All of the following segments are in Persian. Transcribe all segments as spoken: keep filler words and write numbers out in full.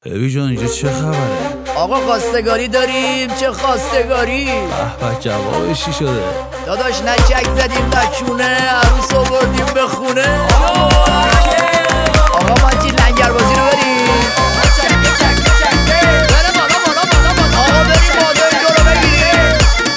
ابی جان اینجا چه خبره؟ آقا خواستگاری داریم. چه خواستگاری؟ به به جوابش چی شده؟ داداش نه چک زدیم نه چونه، عروس آوردیم به خونه. آقا ما چی لنگر بازی رو بریم. آقا بریم مادر جو رو بگیریم.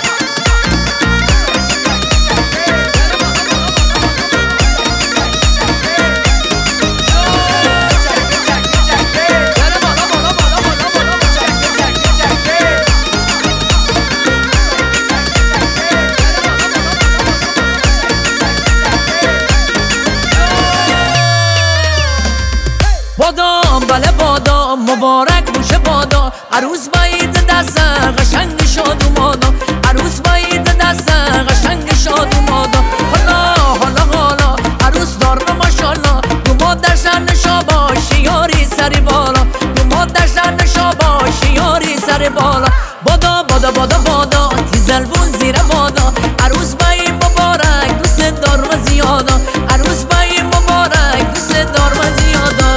بادام بله بادام مبارک باشه بادا، عروس باید دست قشنگ شاد و مادا، عروس باید دست قشنگ شاد و مادا. حالا حالا حالا عروس دار ماشاءالله، تو مادر شنشا باشی یاری سری بالا، تو مادر شنشا باشی یاری سری بالا. بادا بادا بادا بادا تیزلبون زیر بادا، عروس باید مبارک دوست دار و زیادا، عروس باید مبارک دوست دار و زیادا.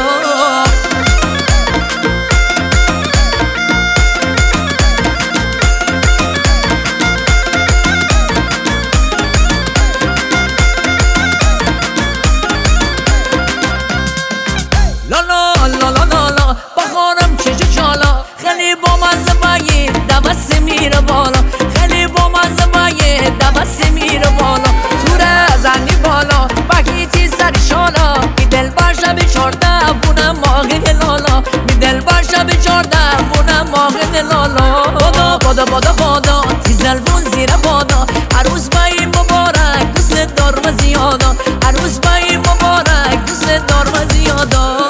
لالا لالا لالا بخارم چه چالا، خیلی با مزه باید دوست میره بالا، خیلی با مزه باید دوست میره بالا. توره زنی بالا بگیتی سری شالا، می دل باشه به چارده بونه ماغی لالا، می دل باشه به چارده بونه ماغی لالا. بادا بادا بادا بادا تیزلبون زیر بادا، عروس بایی مبارک دوست دار و زیادا، عروس بایی مبارک دوست دار و زیادا.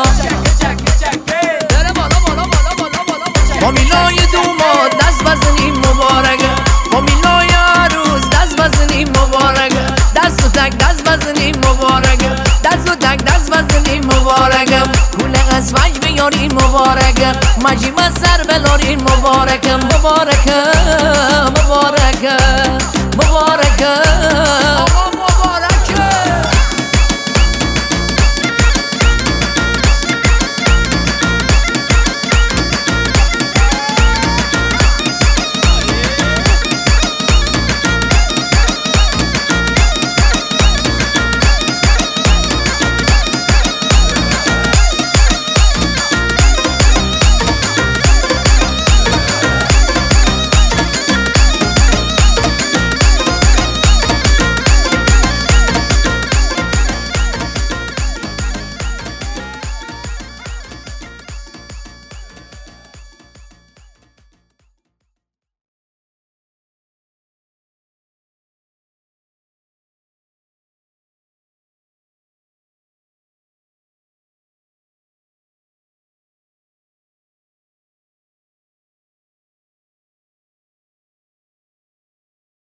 فامیلای دوماد دست بزنیم مبارک، فامیلای عروس دست بزنیم مبارک، دست و تک دست بزنیم مبارک، دست و تک دست بزنیم مبارک. کوله از وجه بیاریم مبارک، مجیم از سر بلاریم مبارک، مبارک مبارک مبارک.